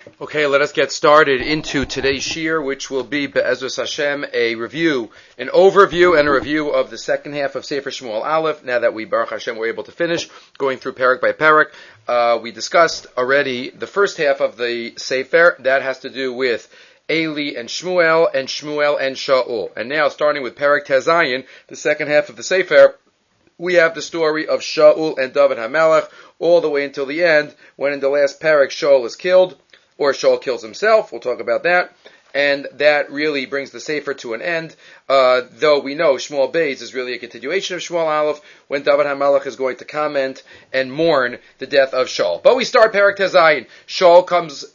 Okay, let us get started into today's shir, which will be Be'ezus Hashem, an overview and a review of the second half of Sefer Shmuel Aleph. Now that we, Baruch Hashem, were able to finish going through parak by parak, we discussed already the first half of the Sefer. That has to do with Eli and Shmuel and Shaul. And now, starting with parak Tezayin, the second half of the Sefer, we have the story of Shaul and David HaMelech all the way until the end, when in the last parak Shaul is killed, or Shaul kills himself. We'll talk about that. And that really brings the Sefer to an end, though we know Shmuel Beis is really a continuation of Shmuel Aleph, when David HaMelech is going to comment and mourn the death of Shaul. But we start Parak Tezayin. Shaul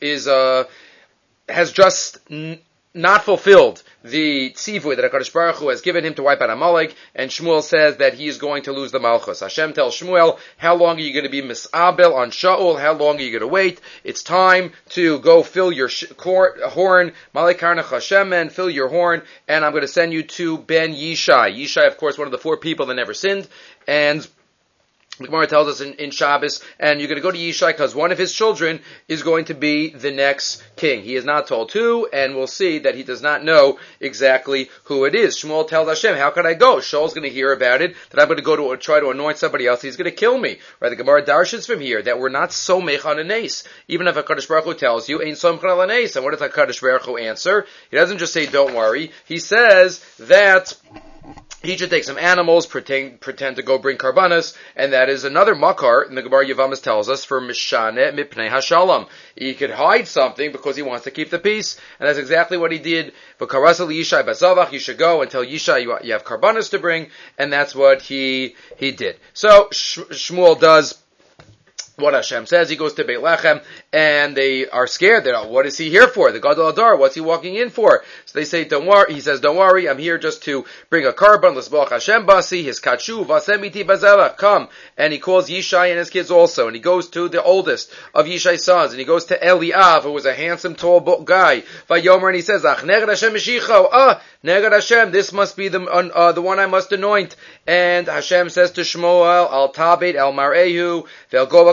has just not fulfilled the tzivui that HaKadosh Baruch Hu has given him to wipe out Amalek, and Shmuel says that he is going to lose the Malchus. Hashem tells Shmuel, how long are you going to be misabel on Shaul? How long are you going to wait? It's time to go fill your horn, Malek Karnach Hashem, and fill your horn, and I'm going to send you to Ben Yishai. Yishai, of course, one of the 4 people that never sinned, and the Gemara tells us in Shabbos, and you're going to go to Yishai because one of his children is going to be the next king. He is not told who, and we'll see that he does not know exactly who it is. Shmuel tells Hashem, how can I go? Shaul's going to hear about it, that I'm going to go to try to anoint somebody else. He's going to kill me. Right? The Gemara darshans from here that we're not somech on an ace. Even if HaKadosh Baruch Hu tells you, ain't somech on an ace. And what does HaKadosh Baruch Hu answer? He doesn't just say, don't worry. He says that he should take some animals, pretend to go bring karbanas, and that is another makar, and the Gemara Yavamas tells us, for Mishane Mipnei Hashalom. He could hide something because he wants to keep the peace, and that's exactly what he did. V'karasa Yishai Bazavach, you should go and tell Yishai you have karbanas to bring, and that's what he did. So, Shmuel does what Hashem says. He goes to Beit Lechem, and they are scared. What is he here for? The Gadol Adar, what's he walking in for? So they say, don't worry. He says, don't worry, I'm here just to bring a carbon. L'sbach Hashem basi, his kachu, vasemiti bazela, come. And he calls Yishai and his kids also, and he goes to the oldest of Yishai's sons, and he goes to Eliav, who was a handsome, tall guy. Vayomer, and he says, ach, neged Hashem mishicho, neged Hashem, this must be the one I must anoint. And Hashem says to Shmuel, al tabet, al marehu, vel gova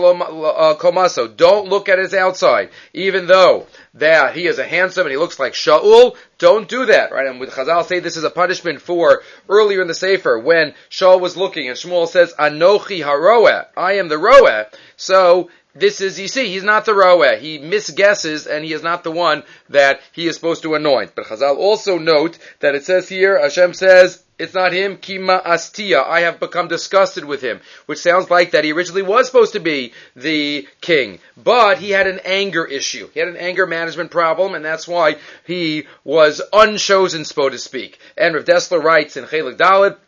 komaso. Don't look at his outside, even though that he is a handsome and he looks like Shaul. Don't do that, right? And with Chazal say this is a punishment for earlier in the Sefer when Shaul was looking and Shmuel says, Anochi haroeh, I am the roeh. So this is, you see, he's not the roeh. He misguesses and he is not the one that he is supposed to anoint. But Chazal also note that it says here, Hashem says, it's not him, kima astia, I have become disgusted with him, which sounds like that he originally was supposed to be the king, but he had an anger issue. He had an anger management problem, and that's why he was unchosen, so to speak. And Rav Dessler writes in Chelik Dalet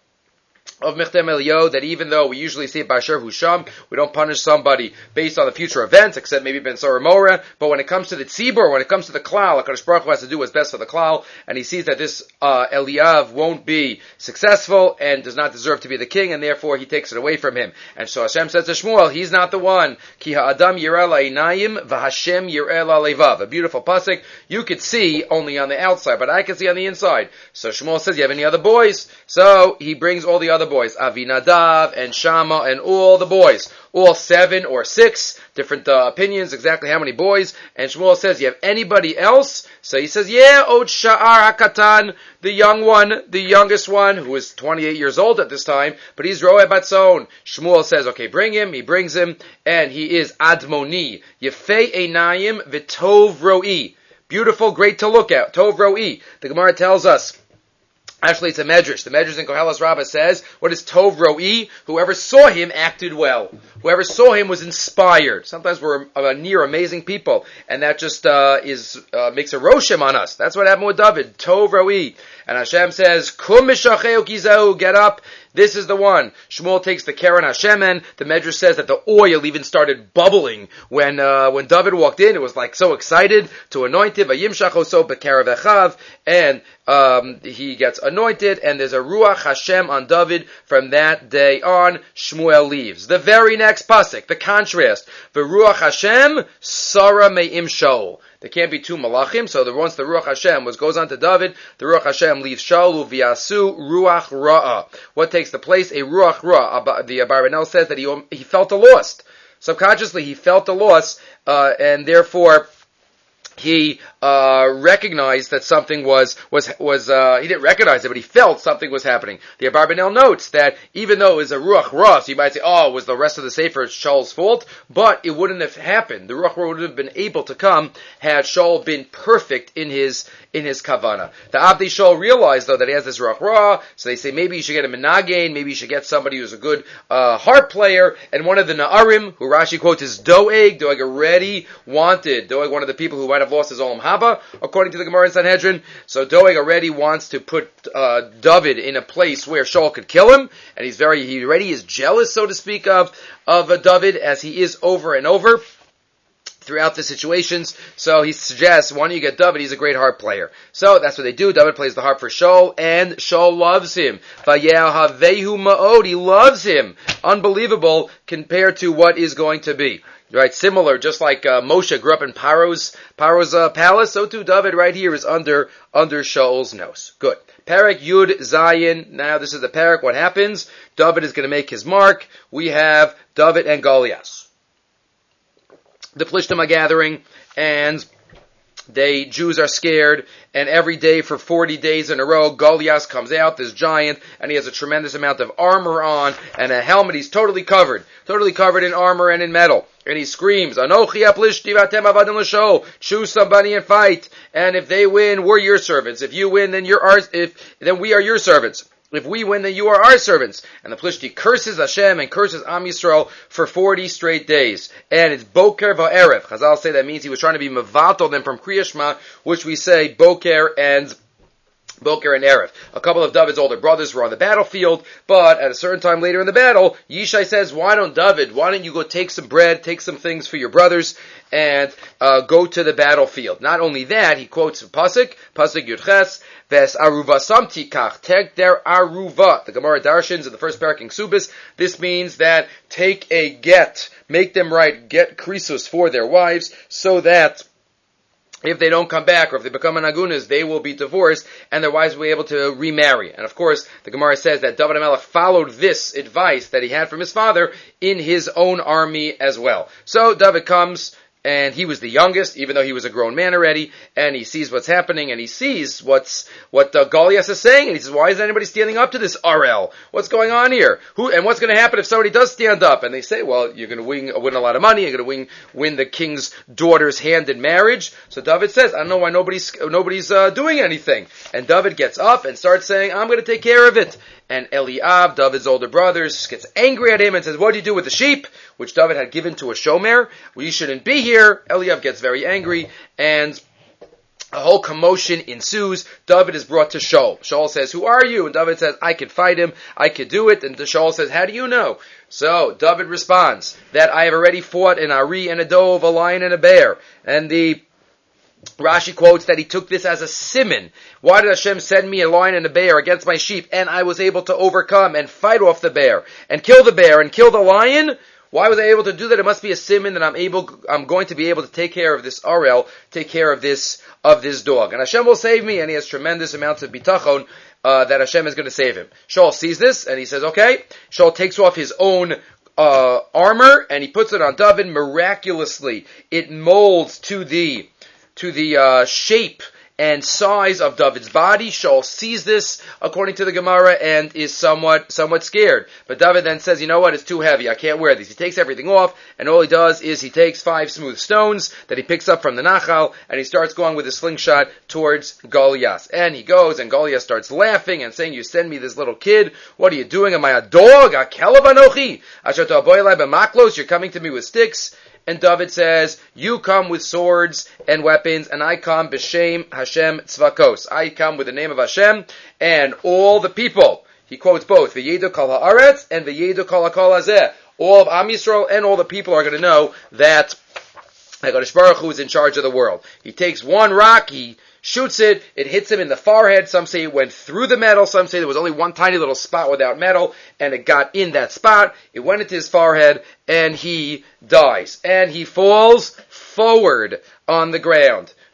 of Mechtem Eliyahu that even though we usually say Basher Husham, we don't punish somebody based on the future events, except maybe Ben Sora Mora, but when it comes to the Tzibur, when it comes to the Klal, HaKadosh Baruch Hu has to do what's best for the Klal, and he sees that this Eliyav won't be successful and does not deserve to be the king, and therefore he takes it away from him. And so Hashem says to Shmuel, he's not the one. Ki ha'adam yireh la'inayim v'Hashem yireh la'levav. A beautiful pasuk. You could see only on the outside, but I can see on the inside. So Shmuel says, you have any other boys? So he brings all the other boys, Avinadav and Shama and all the boys, all 7 or 6, different opinions, exactly how many boys. And Shmuel says, you have anybody else? So he says, yeah, Od Sha'ar HaKatan, the young one, the youngest one, who is 28 years old at this time, but he's Roeh Batzon. Shmuel says, okay, bring him. He brings him, and he is Admoni, Yefei Einayim V'Tov Ro'i. Beautiful, great to look at, Tov Ro'i. The Gemara tells us, actually, it's a medrash. The medrash in Koheles Rabbah says, what is Tov Ro'i? Whoever saw him acted well. Whoever saw him was inspired. Sometimes we're near amazing people, and that just makes a roshem on us. That's what happened with David. Tov Ro'i. And Hashem says, Kum mishacheu kizahu, get up. This is the one. Shmuel takes the Keren Hashemen. The Medrash says that the oil even started bubbling when David walked in. It was like so excited to anoint him. Vayimshach oso b'kerav echav, and he gets anointed. And there's a Ruach Hashem on David from that day on. Shmuel leaves. The very next pasuk, the contrast. V'Ruach Hashem Sara me'im Shaul. There can't be 2 malachim, so once the Ruach Hashem goes on to David, the Ruach Hashem leaves Shaul, v'yasu Ruach Ra'ah. What takes the place? A Ruach Ra'ah. The Abarbanel says that he felt a loss. Subconsciously, he felt a loss, and therefore he recognized that something was he didn't recognize it, but he felt something was happening. The Abarbanel notes that even though it was a Ruach Ra, so you might say, oh, it was the rest of the Sefer Shaul's fault, but it wouldn't have happened. The Ruach Ra would have been able to come had Shaul been perfect in his Kavana. The Abdei Shaul realized, though, that he has this Ruach Ra, so they say maybe you should get a Menagain, maybe you should get somebody who's a good harp player, and one of the Na'arim, who Rashi quotes, is Doeg. Doeg already wanted, Doeg, one of the people who might have lost his Olam Haba, according to the Gemara in Sanhedrin. So Doeg already wants to put David in a place where Shaul could kill him, and he already is jealous, so to speak, of David, as he is over and over throughout the situations. So he suggests, why don't you get David? He's a great harp player. So that's what they do. David plays the harp for Shaul, and Shaul loves him. Vayehavehu ma'od. He loves him. Unbelievable compared to what is going to be. Right, similar, just like Moshe grew up in Paro's palace, so too David right here is under Shaul's nose. Good. Parak Yud Zayin. Now this is the parak. What happens? David is going to make his mark. We have David and Goliath. The Plishtim are gathering, and Jews are scared, and every day for 40 days in a row, Goliath comes out, this giant, and he has a tremendous amount of armor on, and a helmet. He's totally covered in armor and in metal. And he screams, Anochi aplishti v'atem avadim l'shol. Choose somebody and fight. And if they win, we're your servants. If you win, then you're ours. Then we are your servants. If we win, then you are our servants. And the Plishti curses Hashem and curses Am Yisrael for 40 straight days. And it's Boker va'erev. Chazal say that means he was trying to be mevatel them from Kriya Shema, which we say Boker and Erev. A couple of David's older brothers were on the battlefield, but at a certain time later in the battle, Yishai says, why don't you go take some bread, take some things for your brothers, and go to the battlefield. Not only that, he quotes Pasuk Yudches, Ves Aruva Samtikach, take their Aruva. The Gemara Darshins in the first parak in Ksubis, this means that take a get, make them write get krisus for their wives, so that if they don't come back, or if they become an agunas, they will be divorced, and their wives will be able to remarry. And of course, the Gemara says that David HaMelech followed this advice that he had from his father in his own army as well. So David comes, and he was the youngest, even though he was a grown man already, and he sees what's happening, and he sees what Goliath is saying, and he says, why is anybody standing up to this RL? What's going on here? And what's going to happen if somebody does stand up? And they say, well, you're going to win a lot of money, you're going to win the king's daughter's hand in marriage. So David says, I don't know why nobody's doing anything. And David gets up and starts saying, I'm going to take care of it. And Eliab, David's older brother, gets angry at him and says, what do you do with the sheep? Which David had given to a shomer. Well, you shouldn't be here. Eliab gets very angry, and a whole commotion ensues. David is brought to Shaul. Shaul says, who are you? And David says, I could fight him. I could do it. And Shaul says, how do you know? So David responds that I have already fought an Ari and a dove, a lion and a bear. And the Rashi quotes that he took this as a siman. Why did Hashem send me a lion and a bear against my sheep, and I was able to overcome and fight off the bear and kill the lion? Why was I able to do that? It must be a siman that I'm going to be able to take care of this Arel, take care of this dog. And Hashem will save me, and he has tremendous amounts of bitachon that Hashem is going to save him. Shaul sees this, and he says, okay. Shaul takes off his own armor, and he puts it on David. Miraculously, it molds to the shape and size of David's body. Shaul sees this, according to the Gemara, and is somewhat scared. But David then says, you know what, it's too heavy, I can't wear these. He takes everything off, and all he does is he takes 5 smooth stones that he picks up from the Nachal, and he starts going with his slingshot towards Goliath. And he goes, and Goliath starts laughing and saying, you send me this little kid, what are you doing? Am I a dog? A kelev anochi? Asher to'aboy elai b'maklos, you're coming to me with sticks? And David says, you come with swords and weapons, and I come b'shem Hashem tzvakos. I come with the name of Hashem, and all the people. He quotes both, v'yedu kol ha'aretz and v'yedu kol ha'kol hazeh. All of Am Yisrael and all the people are going to know that HaKadosh Baruch Hu is in charge of the world. He takes one rock, he shoots it, it hits him in the forehead. Some say it went through the metal, some say there was only one tiny little spot without metal, and it got in that spot, it went into his forehead, and he dies. And he falls forward on the ground.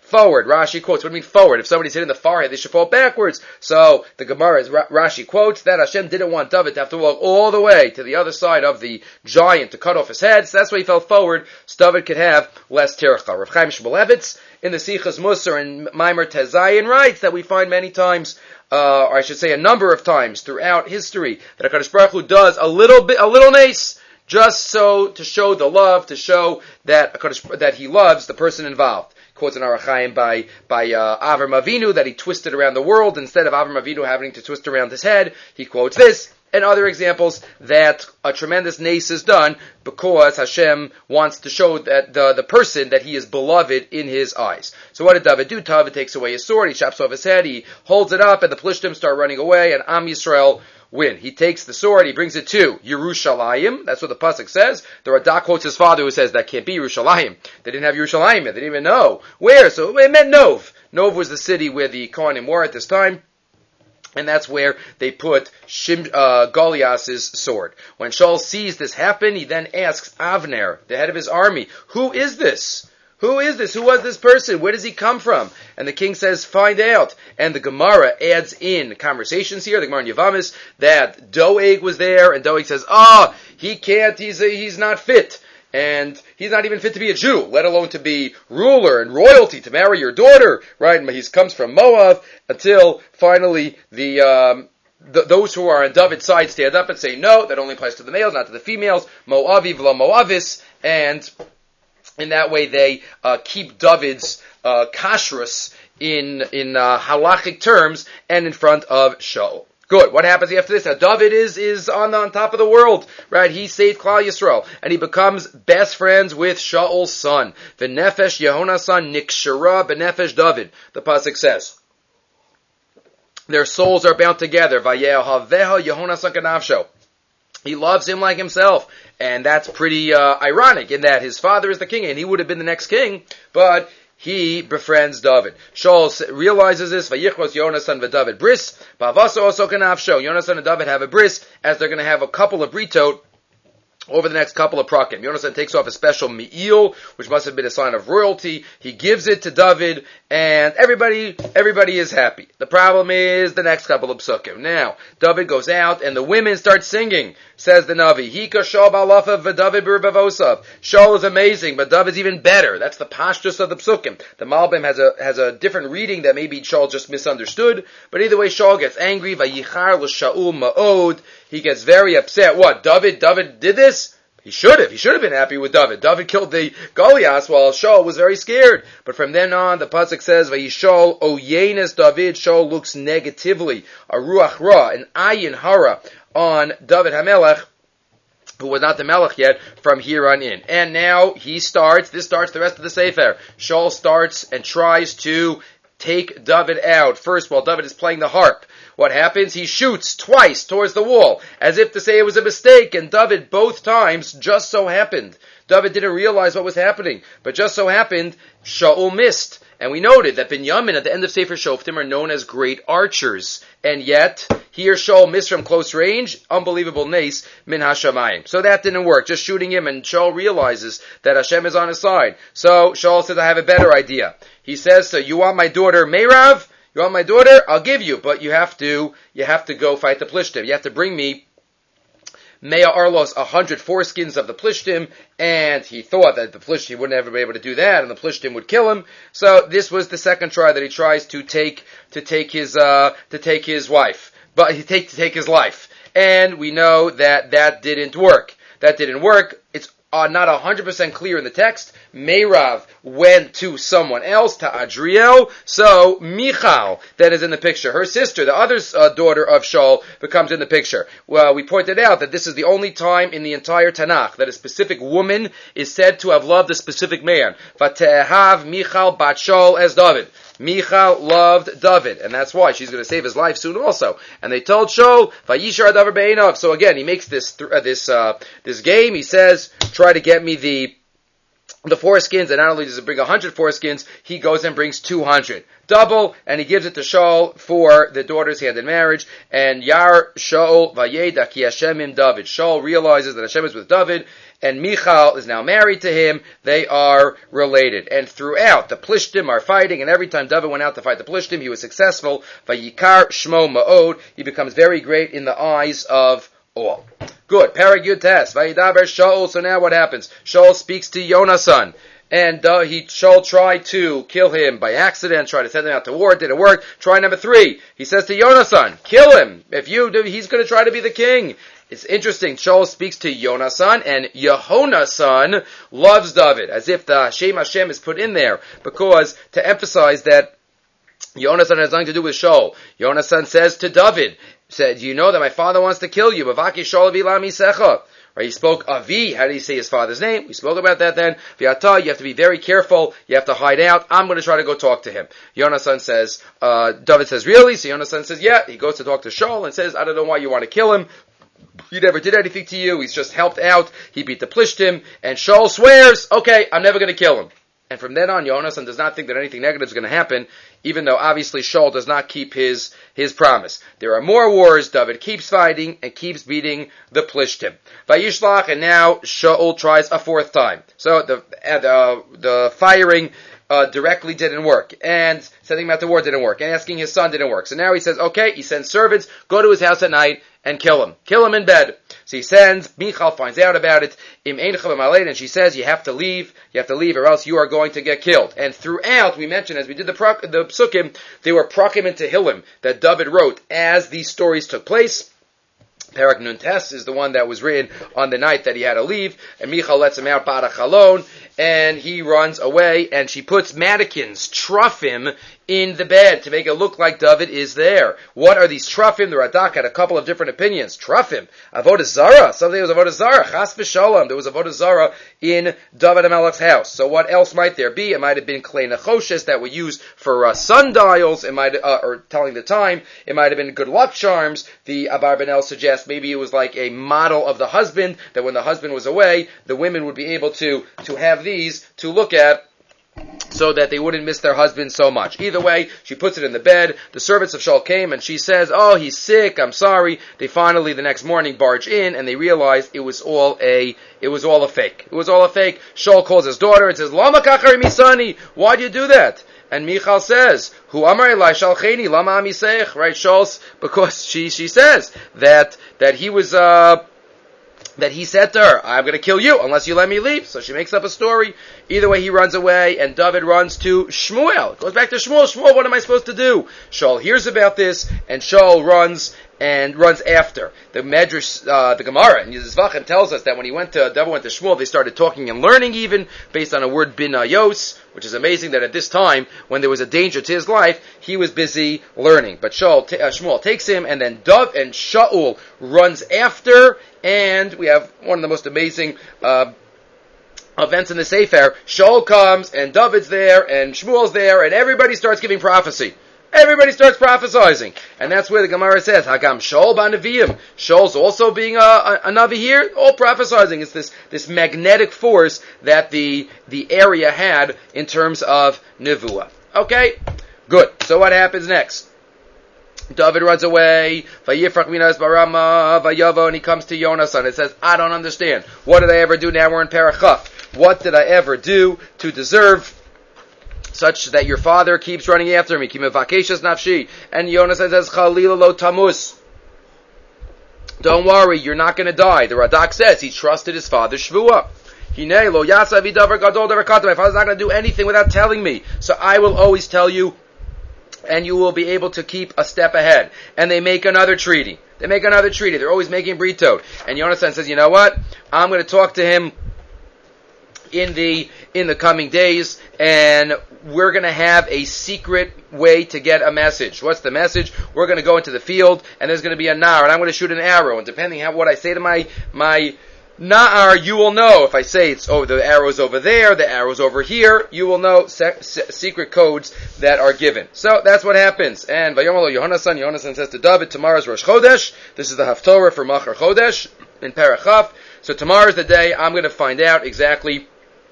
forward. Rashi quotes, what do you mean forward? If somebody's hitting the forehead, they should fall backwards. So the Gemara, Rashi quotes, that Hashem didn't want David to have to walk all the way to the other side of the giant to cut off his head, so that's why he fell forward, so David could have less tircha. Rav Chaim Shmulevitz, in the Sichas Musar and Maimer Tezayin, writes that we find many times, or I should say a number of times throughout history, that HaKadosh Baruch Hu does a little nace, just so to show the love, to show that that he loves the person involved. Quotes in Arachaim by Avram Avinu that he twisted around the world instead of Avram Avinu having to twist around his head. He quotes this and other examples that a tremendous nace is done because Hashem wants to show that the person that he is beloved in his eyes. So what did David do? David takes away his sword, he chops off his head, he holds it up, and the Plishtim start running away, and Am Yisrael win. He takes the sword, he brings it to Yerushalayim. That's what the pasuk says. The Radak quotes his father who says that can't be Yerushalayim. They didn't have Yerushalayim yet. They didn't even know where. So it meant Nov. Nov was the city where the Kohanim were at this time. And that's where they put Goliath's sword. When Shaul sees this happen, he then asks Avner, the head of his army, who is this? Who is this? Who was this person? Where does he come from? And the king says, find out. And the Gemara adds in conversations here, the Gemara in Yavamis, that Doeg was there, and Doeg says, he can't, he's not fit. And he's not even fit to be a Jew, let alone to be ruler and royalty, to marry your daughter, right? And he comes from Moab, until finally those who are on David's side stand up and say, no, that only applies to the males, not to the females. Moavi v'lo Moavis, and in that way they keep David's kashrus in halachic terms and in front of Shaul. Good. What happens after this? Now David is on top of the world, right? He saved Klal Yisrael, and he becomes best friends with Shaul's son. V'nefesh Yehonasan nikshara b'nefesh David. The pasuk says, their souls are bound together. Vayehaveha Yehonasan kanavsho. He loves him like himself, and that's pretty ironic in that his father is the king, and he would have been the next king, but he befriends David. Shaul realizes this. Vayichros Yonasan v'David bris. Bavasa also kanavsho. Yonasan and David have a bris, as they're going to have a couple of britot over the next couple of prakim. Yonasan takes off a special me'il, which must have been a sign of royalty. He gives it to David, and everybody is happy. The problem is the next couple of psukim. Now, David goes out, and the women start singing. Says the Navi, Hika Shaul ba'alafav v'David b'rabavosav. Shaul is amazing, but David's even better. That's the pashtus of the psukim. The Malbim has a different reading that maybe Shaul just misunderstood, but either way, Shaul gets angry. Vayichar l'Shaul ma'od. He gets very upset. What? David did this? He should have been happy with David. David killed the Goliath while Shaul was very scared. But from then on, the pasuk says, Vayishol oyenes David. Shaul looks negatively, a ruach ra, an ayin hara, on David HaMelech, who was not the Melech yet, from here on in. And now this starts the rest of the Sefer. Shaul starts and tries to take David out. First, while David is playing the harp, what happens? He shoots twice towards the wall, as if to say it was a mistake, and David both times just so happened. David didn't realize what was happening, but just so happened, Shaul missed. And we noted that Binyamin at the end of Sefer Shoftim are known as great archers. And yet, here Shaul missed from close range, unbelievable nace, min hashamayim. So that didn't work, just shooting him, and Shaul realizes that Hashem is on his side. So Shaul says, I have a better idea. He says, so you want my daughter Meirav? You want my daughter? I'll give you, but you have to go fight the Plishtim. You have to bring me Mea Arlos 100 foreskins of the Plishtim, and he thought that the Plishtim wouldn't ever be able to do that, and the Plishtim would kill him. So this was the second try that he tries to take his wife, but to take his life. And we know that didn't work. It's not 100% clear in the text. Meirav went to someone else, to Adriel. So Michal, that is in the picture, her sister, the other daughter of Shaul, becomes in the picture. Well, we pointed out that this is the only time in the entire Tanakh that a specific woman is said to have loved a specific man. Vatehav Michal bat Shaul as David. Michal loved David, and that's why she's going to save his life soon also. And they told Shaul, Vayishar David be'einav. So again, he makes this game. He says, try to get me the foreskins, and not only does it bring 100 foreskins, he goes and brings 200. Double, and he gives it to Shaul for the daughter's hand in marriage. And Yar Shaul Vayeda ki Hashem im David. Shaul realizes that Hashem is with David, and Michal is now married to him. They are related. And throughout, the Plishtim are fighting, and every time David went out to fight the Plishtim, he was successful. Vayikar Shmo Ma'od, he becomes very great in the eyes of all. Good. Parag Yud Tes. Vayidaber Shaul. So now what happens? Shaul speaks to Yonasan. And Shaul tried to kill him by accident, tried to send him out to war, it didn't work. Try number 3. He says to Yonasan, kill him. If you do, he's going to try to be the king. It's interesting. Shaul speaks to Yonasan, and Yehonasan loves David, as if the Hashem is put in there, because to emphasize that Yonasan has nothing to do with Shaul. Yonasan says to David, said, you know that my father wants to kill you. Mavaki Shaul v'la misecha. Right, he spoke Avi. How did he say his father's name? We spoke about that then. V'ata, you have to be very careful. You have to hide out. I'm going to try to go talk to him. Yonasan says, David says, really? So Yonasan says, yeah. He goes to talk to Shaul and says, I don't know why you want to kill him. He never did anything to you. He's just helped out. He beat the Plishtim. And Shaul swears, okay, I'm never going to kill him. And from then on, Yonasan does not think that anything negative is going to happen, even though obviously Shaul does not keep his promise. There are more wars. David keeps fighting and keeps beating the Plishtim. Vayishlach, and now Shaul tries a 4th time. So the firing directly didn't work, and sending him out to war didn't work, and asking his son didn't work. So now he says, okay, he sends servants, go to his house at night and kill him. Kill him in bed. So he sends, Michal finds out about it, and she says, you have to leave or else you are going to get killed. And throughout, we mentioned, as we did the psukim, they were prakim and tehillim that David wrote as these stories took place. Parak Nun Tes is the one that was written on the night that he had to leave, and Michal lets him out, Barach Alon, and he runs away, and she puts mannequins, truffim, in the bed to make it look like David is there. What are these truffim? The Radak had a couple of different opinions. Truffim, Avodah Zarah. Something was Avodah Zarah. Chas v'shalom. There was Avodah Zarah in David HaMelech's house. So what else might there be? It might have been klei nechoshes that were used for sundials. It might, or telling the time. It might have been good luck charms. The Abarbanel suggests maybe it was like a model of the husband, that when the husband was away, the women would be able to have these to look at, so that they wouldn't miss their husband so much. Either way, she puts it in the bed. The servants of Shaul came, and she says, oh, he's sick, I'm sorry. They finally, the next morning, barge in, and they realize it was all a fake. It was all a fake. Shaul calls his daughter and says, Lama kachar misani, why do you do that? And Michal says, Hu amar elai shalcheni, lama amiseich, right, Shaul, because she says that he was, that he said to her, I'm going to kill you unless you let me leave. So she makes up a story. Either way, he runs away, and David runs to Shmuel. Goes back to Shmuel. Shmuel, what am I supposed to do? Shaul hears about this, and Shaul runs after. The Medrash, the Gemara, and Yizvachim tells us that when David went to Shmuel, they started talking and learning even, based on a word binayos, which is amazing that at this time, when there was a danger to his life, he was busy learning. But Shmuel takes him, and then David and Shaul runs after, and we have one of the most amazing events in the Sefer. Shaul comes, and David's there, and Shmuel's there, and everybody starts giving prophecy. Everybody starts prophesying. And that's where the Gemara says, Hagam Shaul ba'Neviim. Shaul's also being a Navi here, all prophesying. It's this magnetic force that the area had in terms of Nevuah. Okay? Good. So what happens next? David runs away, Vayifrach minas barama, Vayavo, and he comes to Yonasan. It says, I don't understand. What did I ever do? Now we're in Parachaf. What did I ever do to deserve such that your father keeps running after me? Kimevakeshas nafshi. And Yonasan says, Chalila lo tamus. Don't worry, you're not going to die. The Radak says he trusted his father's shvuah. My father's not going to do anything without telling me. So I will always tell you, and you will be able to keep a step ahead. And they make another treaty. They're always making brito. And Yonasan says, you know what? I'm going to talk to him in the coming days, and we're going to have a secret way to get a message. What's the message? We're going to go into the field, and there's going to be a nar, and I'm going to shoot an arrow. And depending on what I say to my Na'ar, you will know. If I say the arrow's over there, the arrow's over here, you will know secret codes that are given. So that's what happens. And Vayomalo Yonasan says to David, tomorrow's Rosh Chodesh. This is the Haftorah for Machar Chodesh in Parachaf. So tomorrow's the day I'm going to find out exactly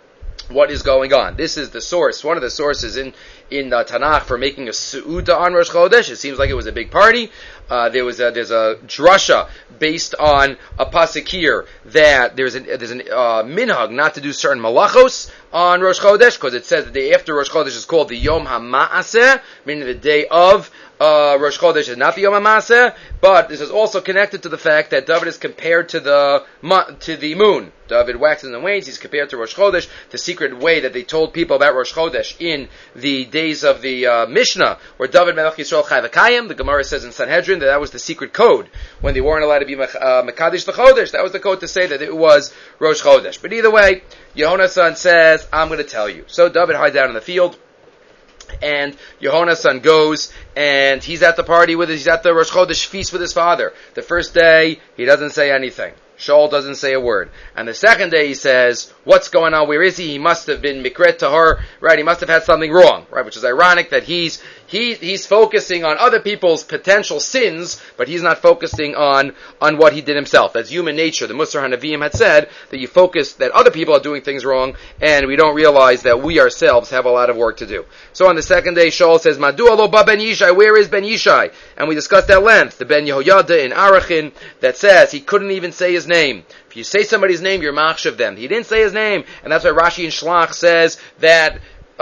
what is going on. This is the source, one of the sources in Tanakh for making a Su'uda on Rosh Chodesh. It seems like it was a big party. There's a drasha based on a pasuk here that there's an minhag not to do certain malachos on Rosh Chodesh, because it says the day after Rosh Chodesh is called the Yom HaMa'aseh, meaning the day of Rosh Chodesh is not the Yom HaMa'aseh, but this is also connected to the fact that David is compared to the moon. David waxes and wanes. He's compared to Rosh Chodesh, the secret way that they told people about Rosh Chodesh in the days of the Mishnah, where David Melech Yisrael Chai V'Kayim. The Gemara says in Sanhedrin that was the secret code when they weren't allowed to be Mekadesh the Chodesh. That was the code to say that it was Rosh Chodesh. But either way, Yehonasan says, "I'm going to tell you." So David hides out in the field, and Yehonasan goes, and he's at the party he's at the Rosh Chodesh feast with his father. The first day, he doesn't say anything. Shaul doesn't say a word. And the second day he says, what's going on? Where is he? He must have been mikret to her, right? He must have had something wrong, right? Which is ironic that he's focusing on other people's potential sins, but he's not focusing on what he did himself. That's human nature. The Musar HaNaviim had said that you focus that other people are doing things wrong, and we don't realize that we ourselves have a lot of work to do. So on the second day, Shaul says, Madu alo ba ben Yishai? Where is Ben Yishai? And we discussed at length the Ben Yehoyada in Arachin that says he couldn't even say his name. If you say somebody's name, you're machshav them. He didn't say his name, and that's why Rashi in Shlach says that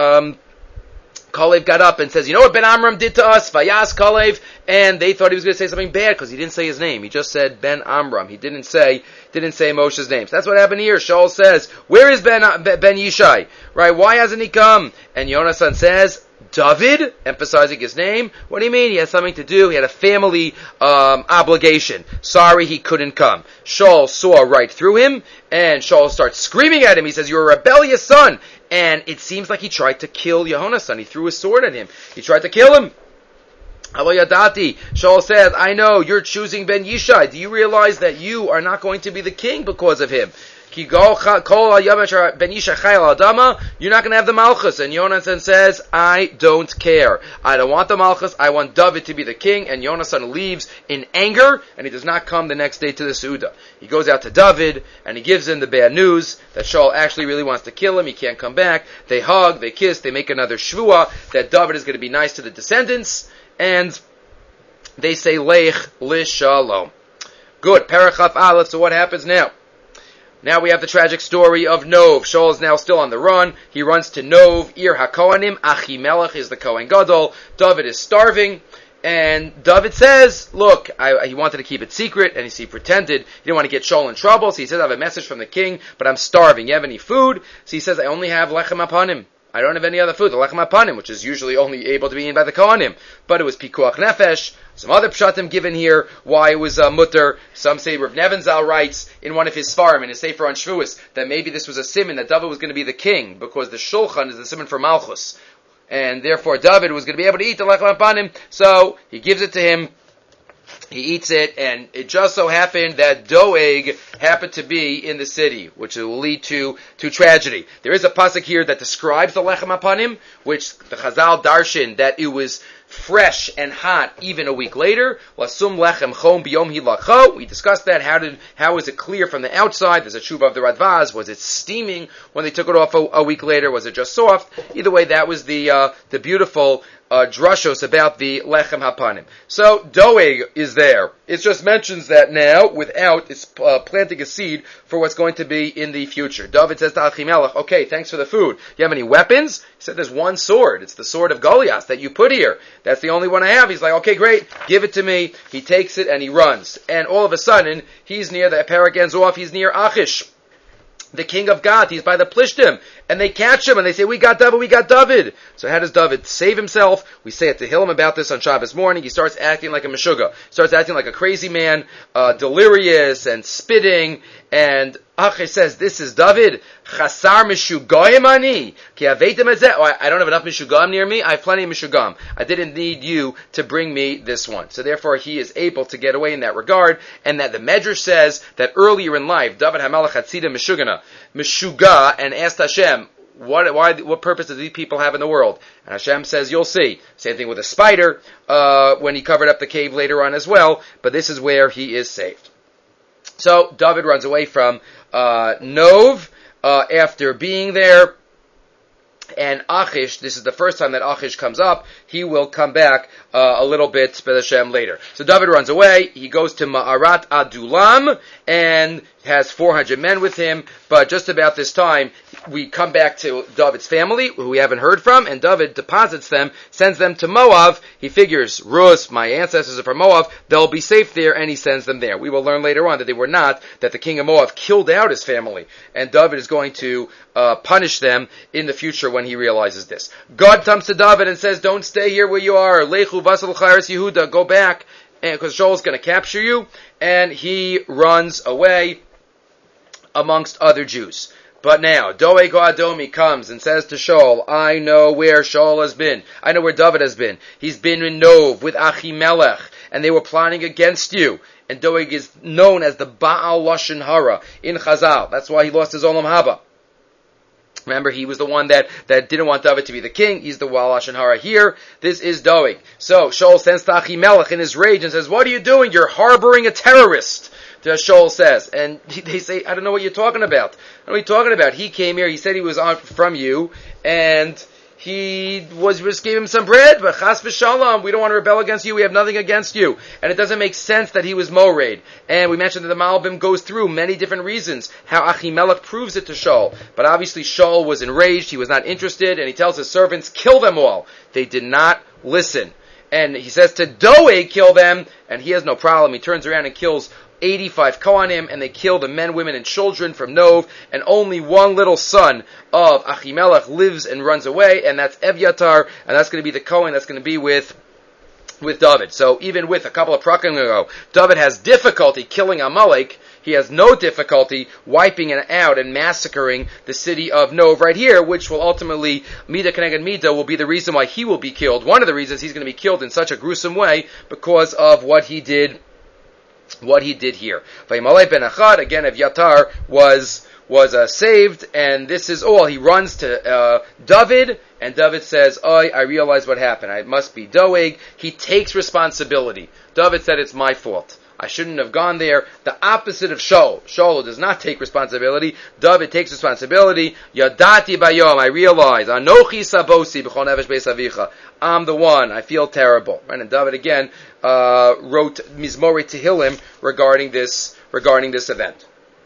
Kalev got up and says, you know what Ben Amram did to us? Vayas Kalev, and they thought he was going to say something bad because he didn't say his name. He just said Ben Amram. He didn't say Moshe's name. So that's what happened here. Shaul says, where is Ben Yishai? Right? Why hasn't he come? And Yonasan says, David, emphasizing his name. What do you mean? He had something to do. He had a family obligation. Sorry, he couldn't come. Shaul saw right through him, and Shaul starts screaming at him. He says, you're a rebellious son. And it seems like he tried to kill Yehonasan. He threw a sword at him. He tried to kill him. Alo Yadati. Shaul says, I know, you're choosing Ben Yishai. Do you realize that you are not going to be the king because of him? You're not going to have the Malchus. And Yonasan says, I don't care. I don't want the Malchus. I want David to be the king. And Yonasan leaves in anger, and he does not come the next day to the Suda. He goes out to David, and he gives him the bad news that Shaul actually really wants to kill him. He can't come back. They hug, they kiss, they make another shvua that David is going to be nice to the descendants, and they say, Lech Lishalom. Good. Parachaf Aleph. So what happens now? Now we have the tragic story of Nov. Shaul is now still on the run. He runs to Nov, Ir HaKohanim. Achimelech is the Kohen Gadol. David is starving. And David says, look, he wanted to keep it secret, and he pretended he didn't want to get Shaul in trouble. So he says, I have a message from the king, but I'm starving. You have any food? So he says, I only have lechem apanim. I don't have any other food, the lechem apanim, which is usually only able to be eaten by the Kohanim. But it was pikuach nefesh. Some other pshatim given here why it was mutter. Some say Rav Nebenzahl writes in one of his svarim, in his Sefer on Shavuos, that maybe this was a siman that David was going to be the king, because the shulchan is the siman for Malchus. And therefore David was going to be able to eat the lechem apanim, so he gives it to him. He eats it, and it just so happened that Doeg happened to be in the city, which will lead to tragedy. There is a pasuk here that describes the lechem apanim, which the Chazal darshan that it was fresh and hot even a week later. Lasum lechem chom biyom hilacho. We discussed that. How is it clear from the outside? There's a tshuva of the Radvaz. Was it steaming when they took it off a week later? Was it just soft? Either way, that was the beautiful drushos about the lechem hapanim. So Doeg is there. It just mentions that now without it's planting a seed for what's going to be in the future. David says to Achimelech, okay, thanks for the food. You have any weapons? He said, there's one sword. It's the sword of Goliath that you put here. That's the only one I have. He's like, okay, great. Give it to me. He takes it and he runs. And all of a sudden, he's near, the parak ends off, he's near Achish, the king of Gath. He's by the Plishtim. And they catch him and they say, we got David. So how does David save himself? We say at Tehillim about this on Shabbos morning. He starts acting like a meshuggah. Starts acting like a crazy man, delirious and spitting. And Achish says, this is David. Chasar meshugayim ani. Ki aveitem ezeh. I don't have enough meshugam near me. I have plenty of meshugam. I didn't need you to bring me this one. So therefore he is able to get away in that regard. And that the Medrash says that earlier in life, David HaMelech had seen Meshugah, and asked Hashem, what purpose do these people have in the world? And Hashem says, you'll see. Same thing with a spider, when he covered up the cave later on as well, but this is where he is saved. So, David runs away from Nov, after being there, And Achish, this is the first time that Achish comes up. He will come back a little bit, B'ez Hashem, later. So David runs away. He goes to Ma'arat Adulam and has 400 men with him. But just about this time, we come back to David's family, who we haven't heard from, and David deposits them, sends them to Moab. He figures, Rus, my ancestors are from Moab, they'll be safe there, and he sends them there. We will learn later on that they were not, that the king of Moab killed out his family, and David is going to punish them in the future when he realizes this. God comes to David and says, don't stay here where you are. Lechu vasal charis Yehuda, go back, because Shaul is going to capture you, and he runs away amongst other Jews. But now, Doeg Adomi comes and says to Shaul, I know where Shaul has been. I know where David has been. He's been in Nov with Achimelech, and they were plotting against you. And Doeg is known as the Baal Lashon Hara in Chazal. That's why he lost his Olam Haba. Remember, he was the one that didn't want David to be the king. He's the Baal Lashon Hara here. This is Doeg. So, Shaul sends to Achimelech in his rage and says, what are you doing? You're harboring a terrorist. Shaul says, and they say, I don't know what you're talking about. I don't know what you're talking about. He came here, he said he was from you, and he just gave him some bread, but chas v'shalom, we don't want to rebel against you, we have nothing against you. And it doesn't make sense that he was Mored. And we mentioned that the Malbim goes through many different reasons how Achimelech proves it to Shaul. But obviously Shaul was enraged, he was not interested, and he tells his servants, kill them all. They did not listen. And he says to Doeg, kill them, and he has no problem. He turns around and kills 85 Kohanim, and they kill the men, women, and children from Nov, and only one little son of Achimelech lives and runs away, and that's Evyatar, and that's going to be the Kohen that's going to be with David. So even with a couple of prakim ago, David has difficulty killing Amalek. He has no difficulty wiping it out and massacring the city of Nov right here, which will ultimately, Midah Keneged Midah, will be the reason why he will be killed. One of the reasons he's going to be killed in such a gruesome way, because of what he did here. Vayimalei ben Achad, again, Evyatar was saved, and this is all. He runs to David, and David says, I realize what happened. It must be Doeg. He takes responsibility. David said, it's my fault. I shouldn't have gone there. The opposite of Shaul. Shaul does not take responsibility. David takes responsibility. Yadati bayom. I realize. Anochi sabosi b'chol nefesh beis avicha. I'm the one. I feel terrible. Right? And David again wrote Mizmorei Tehillim regarding this event.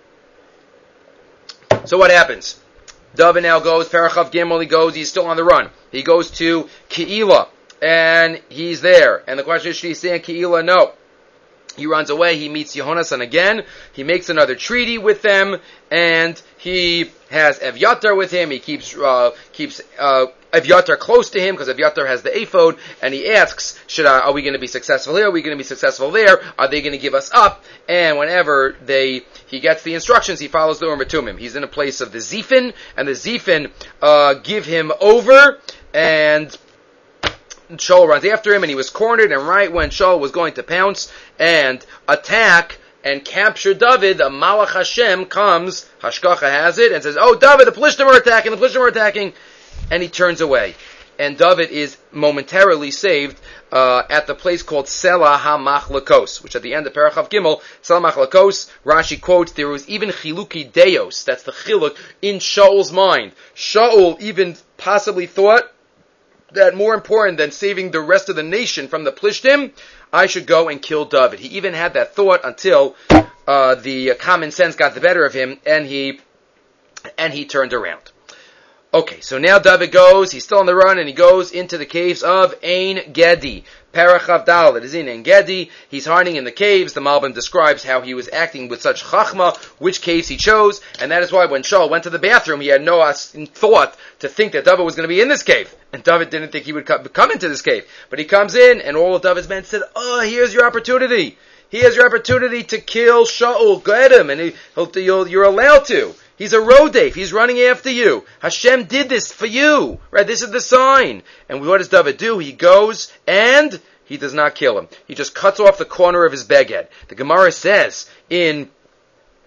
So what happens? David now goes. Parachav Gimel. He goes. He's still on the run. He goes to Keilah, and he's there. And the question is, should he stay in Keilah? No. He runs away, he meets Yehonasan again, he makes another treaty with them, and he has Evyatar with him. He keeps Evyatar close to him, because Evyatar has the ephod, and he asks, are we going to be successful here? Are we going to be successful there? Are they going to give us up? And whenever he gets the instructions, he follows the Urim Tumim. He's in a place of the Ziphin, and the Ziphin give him over, and Shaul runs after him, and he was cornered, and right when Shaul was going to pounce and attack and capture David, the Malach Hashem comes, Hashgacha has it, and says, oh, David, the Plishtim are attacking, and he turns away. And David is momentarily saved at the place called Selah HaMachlokos, which at the end of Parachav Gimel, Selah HaMachlokos, Rashi quotes, there was even Chiluki Deos, that's the Chiluk, in Shaul's mind. Shaul even possibly thought that more important than saving the rest of the nation from the Plishtim, I should go and kill David. He even had that thought until the common sense got the better of him, and he turned around. Okay, so now David goes, he's still on the run, and he goes into the caves of Ein Gedi. Parachav Dal, it is in Ein Gedi. He's hiding in the caves. The Malbim describes how he was acting with such chachma, which caves he chose, and that is why when Shaul went to the bathroom, he had no thought to think that David was going to be in this cave. And David didn't think he would come into this cave. But he comes in, and all of David's men said, here's your opportunity. Here's your opportunity to kill Shaul. Go at him, and you're allowed to. He's a rodef. He's running after you. Hashem did this for you. Right? This is the sign. And what does David do? He goes and he does not kill him. He just cuts off the corner of his beged. The Gemara says in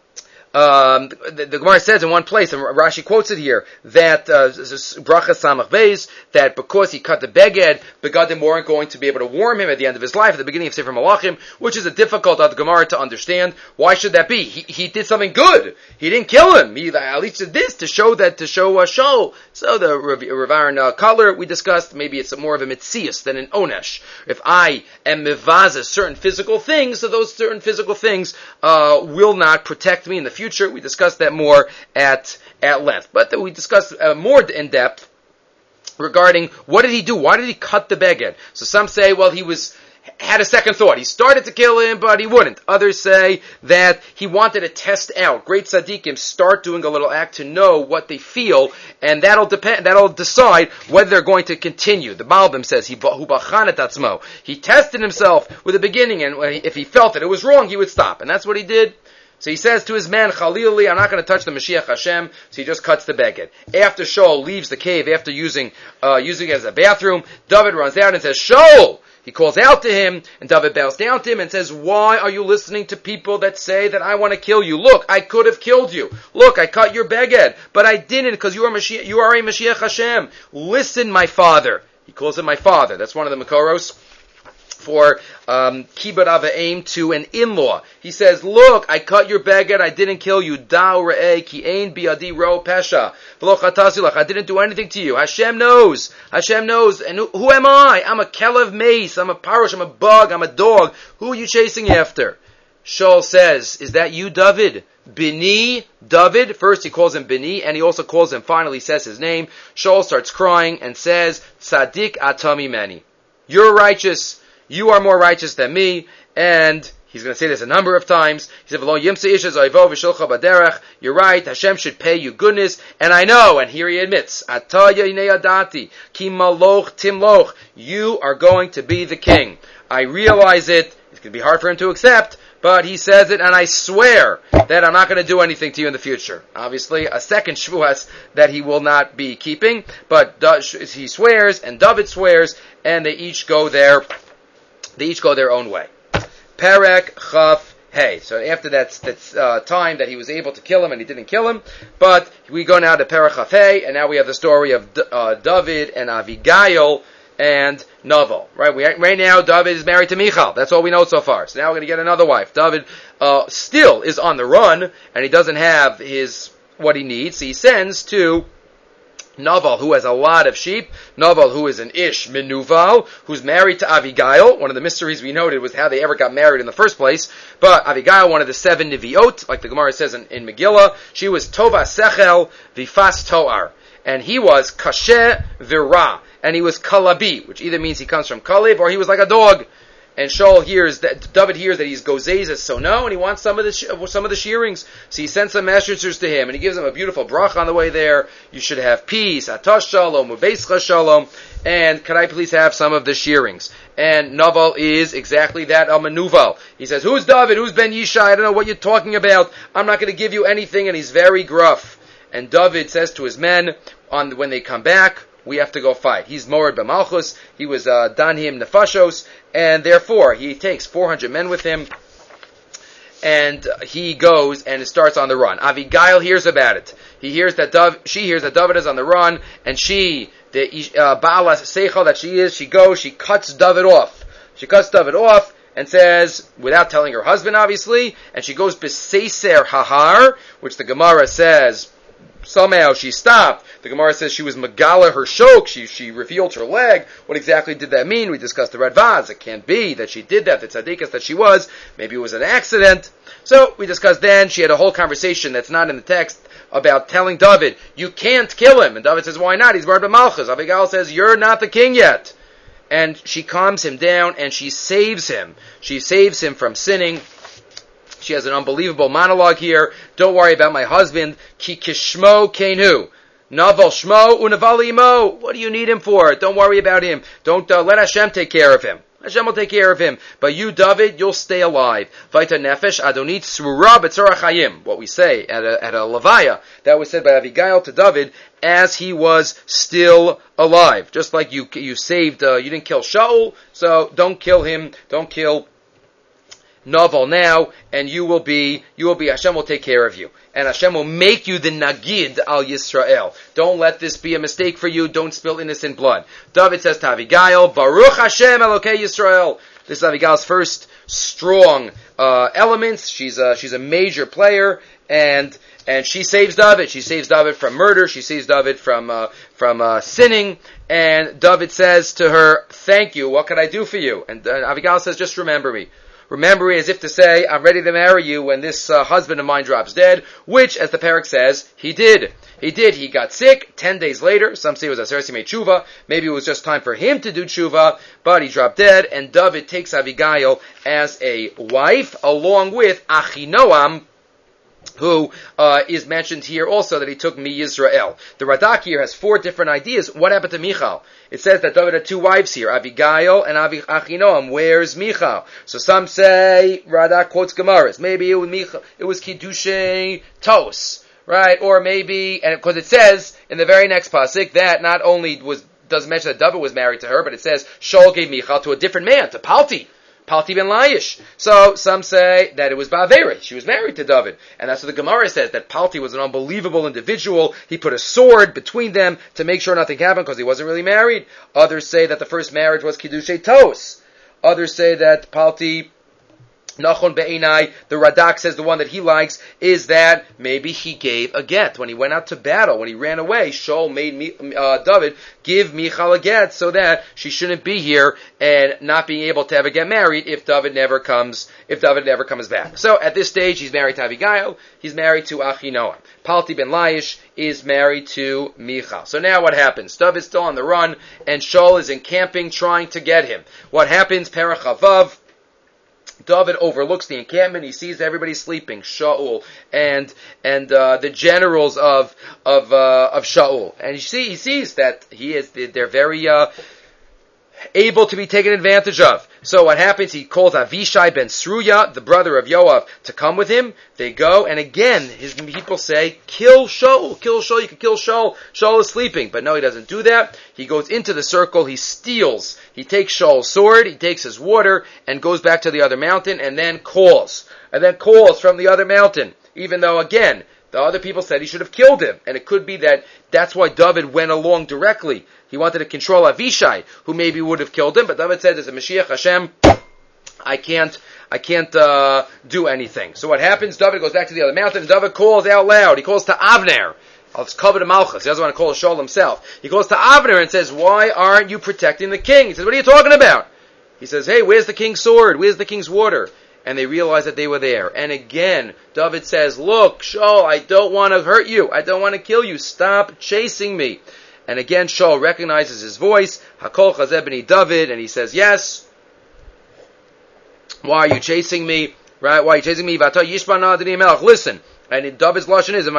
the Gemara says in one place, and Rashi quotes it here, that bracha samach beis, that because he cut the beged, begadim weren't going to be able to warm him at the end of his life, at the beginning of Sefer Malachim, which is a difficult of the Gemara to understand. Why should that be? He did something good. He didn't kill him. He at least did this to show show. So the Ravaran color we discussed, maybe it's more of a mitzias than an onesh. If I am mevazah certain physical things, so those certain physical things will not protect me in the future. We discussed that more at length. But we discussed more in depth regarding what did he do? Why did he cut the beged? So some say, well, he had a second thought. He started to kill him, but he wouldn't. Others say that he wanted to test out. Great tzaddikim start doing a little act to know what they feel, and that'll decide whether they're going to continue. The Malbim says, he tested himself with the beginning, and if he felt that it was wrong, he would stop. And that's what he did. So he says to his man, Chalili, I'm not going to touch the Mashiach Hashem, so he just cuts the beged. After Shaul leaves the cave, after using it as a bathroom, David runs out and says, Shaul! He calls out to him, and David bows down to him and says, why are you listening to people that say that I want to kill you? Look, I could have killed you. Look, I cut your beged, but I didn't because you are a Mashiach Hashem. Listen, my father. He calls him my father. That's one of the Makoros for kibbud avim to an in-law. He says, look, I cut your beged, I didn't kill you. Da'u re'eh ki ein bi'adi ro pesha. V'lo chatasi lach, I didn't do anything to you. Hashem knows. Hashem knows. And who am I? I'm a kelev mace. I'm a parush. I'm a bug. I'm a dog. Who are you chasing after? Shaul says, is that you, David? Bini, David. First he calls him Bini, and he also calls him, finally says his name. Shaul starts crying and says, Tzaddik atami meni. You're righteous. You are more righteous than me, and he's going to say this a number of times. He said, you're right, Hashem should pay you goodness, and I know, and here he admits, you are going to be the king. I realize it. It's going to be hard for him to accept, but he says it, and I swear that I'm not going to do anything to you in the future. Obviously, a second shvuas that he will not be keeping, but he swears, and David swears, and they each go their own way. Perek Chaf Hey. So after that's time that he was able to kill him and he didn't kill him, but we go now to Perek Chaf Hey, and now we have the story of David and Avigail and Naval. Right now, David is married to Michal. That's all we know so far. So now we're going to get another wife. David still is on the run, and he doesn't have what he needs. So he sends to Naval, who has a lot of sheep. Naval, who is an Ish Minuval, who's married to Avigail. One of the mysteries we noted was how they ever got married in the first place. But Avigail, one of the 7 Neviot, like the Gemara says in Megillah, she was Tova Sechel Vifas Toar. And he was Kashe Vira. And he was Kalabi, which either means he comes from Kalev or he was like a dog. And David hears that he's Gozez as Sono, and he wants some of the shearings. So he sends some messengers to him, and he gives him a beautiful bracha on the way there. You should have peace, Atash Shalom, Ubeischa Shalom, and could I please have some of the shearings? And Naval is exactly that, a Manuval. He says, who's David? Who's Ben Yishai? I don't know what you're talking about. I'm not going to give you anything, and he's very gruff. And David says to his men, when they come back, we have to go fight. He's Mored B'Malchus. He was Danhim Nefashos, and therefore he takes 400 men with him, and he goes and starts on the run. Avigail hears about it. She hears that David is on the run, and the Baala Seichel that she is, she cuts David off. She cuts David off and says, without telling her husband, obviously, and she goes B'Seiser Hahar, which the Gemara says somehow she stopped. The Gemara says she was Megala her shok. She revealed her leg. What exactly did that mean? We discussed the Radvaz. It can't be that she did that. The tzaddikas that she was. Maybe it was an accident. So we discussed then. She had a whole conversation that's not in the text about telling David, you can't kill him. And David says, why not? He's Bar B'Malchus. Abigail says, you're not the king yet. And she calms him down and she saves him. She saves him from sinning. She has an unbelievable monologue here. Don't worry about my husband. Ki kishmo kenu. Naval shmo unavali imo. What do you need him for? Don't worry about him. Don't let Hashem take care of him. Hashem will take care of him. But you, David, you'll stay alive. Vaita nefesh adonit srura b'tzorach hayim. What we say at a levaya, that was said by Avigail to David as he was still alive. Just like you saved, you didn't kill Shaul, so don't kill him. Don't kill novel now, and you will be, Hashem will take care of you. And Hashem will make you the Nagid al Yisrael. Don't let this be a mistake for you. Don't spill innocent blood. David says to Abigail, Baruch Hashem Elokei Yisrael. This is Abigail's first strong elements. She's a major player, and she saves David. She saves David from murder. She saves David from sinning. And David says to her, "Thank you. What can I do for you?" And Abigail says, "Just remember me." Remember me as if to say, I'm ready to marry you when this husband of mine drops dead, which, as the parak says, he did. He got sick 10 days later. Some say it was Aser Simei Tshuva. Maybe it was just time for him to do Tshuva, but he dropped dead, and David takes Abigail as a wife, along with Achinoam, who is mentioned here also that he took Mi Yisrael. The Radak here has 4 different ideas. What happened to Michal? It says that David had 2 wives here, Abigail and Achinoam. Where's Michal? So some say, Radak quotes Gemaras, maybe it was Kiddushay Tos, right? Or maybe, and because it says in the very next pasuk that not only doesn't mention that David was married to her, but it says Shaul gave Michal to a different man, to Palti ben Laish. So some say that it was Ba'avera. She was married to David. And that's what the Gemara says, that Palti was an unbelievable individual. He put a sword between them to make sure nothing happened because he wasn't really married. Others say that the first marriage was Kiddushay Tos. Others say that Palti, Nachon Be'enai, the Radak says the one that he likes is that maybe he gave a get. When he went out to battle, when he ran away, Shaul made David give Michal a get so that she shouldn't be here and not being able to ever get married if David never comes back. So at this stage, he's married to Abigail, he's married to Achinoam. Palti ben Laish is married to Michal. So now what happens? David's still on the run, and Shaul is encamping trying to get him. What happens? Perach Havav, David overlooks the encampment. He sees everybody sleeping. Shaul and the generals of Shaul, and he sees that they're very able to be taken advantage of. So what happens? He calls Avishai ben Sruya, the brother of Yoav, to come with him. They go, and again, his people say, kill Shaul, you can kill Shaul. Shaul is sleeping. But no, he doesn't do that. He goes into the circle, he takes Shaul's sword, he takes his water, and goes back to the other mountain, and then calls from the other mountain. Even though, again, the other people said he should have killed him. And it could be that that's why David went along directly. He wanted to control Avishai, who maybe would have killed him, but David said, as a Mashiach Hashem, I can't do anything. So what happens? David goes back to the other mountain, and David calls out loud. He calls to Avner. It's covered in Malchus. He doesn't want to call Shaul himself. He goes to Avner and says, why aren't you protecting the king? He says, what are you talking about? He says, hey, where's the king's sword? Where's the king's water? And they realize that they were there. And again, David says, look, Shaul, I don't want to hurt you. I don't want to kill you. Stop chasing me. And again, Shaul recognizes his voice, Hakol Chazeh b'ni David, and he says, yes. Why are you chasing me? Right? Why are you chasing me? V'ata yishbana adini melech. Listen. And in David's lashon is,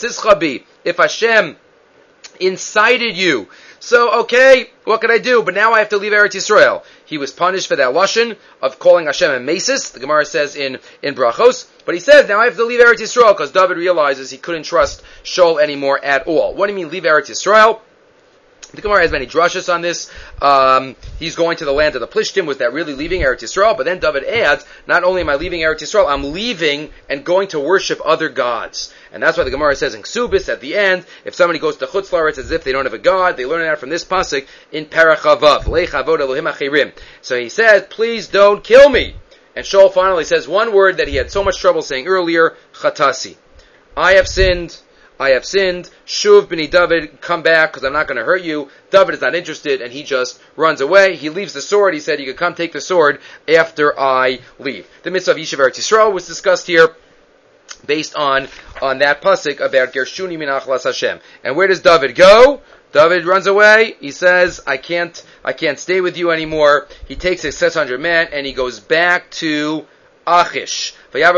if Hashem incited you. So, okay, what could I do? But now I have to leave Eretz Yisrael. He was punished for that lashon of calling Hashem a mesis, the Gemara says in Brachos. But he says, now I have to leave Eretz Yisrael, because David realizes he couldn't trust Shaul anymore at all. What do you mean, leave Eretz Yisrael? The Gemara has many drashas on this. He's going to the land of the Plishtim. Was that really leaving Eretz Yisrael? But then David adds, not only am I leaving Eretz Yisrael, I'm leaving and going to worship other gods. And that's why the Gemara says in Ksubis at the end, if somebody goes to Chutz La'aretz as if they don't have a god, they learn it out from this pasuk in Perach Havav. Lech Avod Elohim Achirim. So he says, please don't kill me. And Shaul finally says one word that he had so much trouble saying earlier, Chatasi. I have sinned. Shuv b'ni David, come back, because I'm not going to hurt you. David is not interested, and he just runs away. He leaves the sword. He said, you could come take the sword after I leave. The mitzvah of Yishuv Eretz Yisrael was discussed here, based on that pasuk about Gershuni min achlas Hashem. And where does David go? David runs away. He says, I can't stay with you anymore. He takes his 600 men, and he goes back to Achish.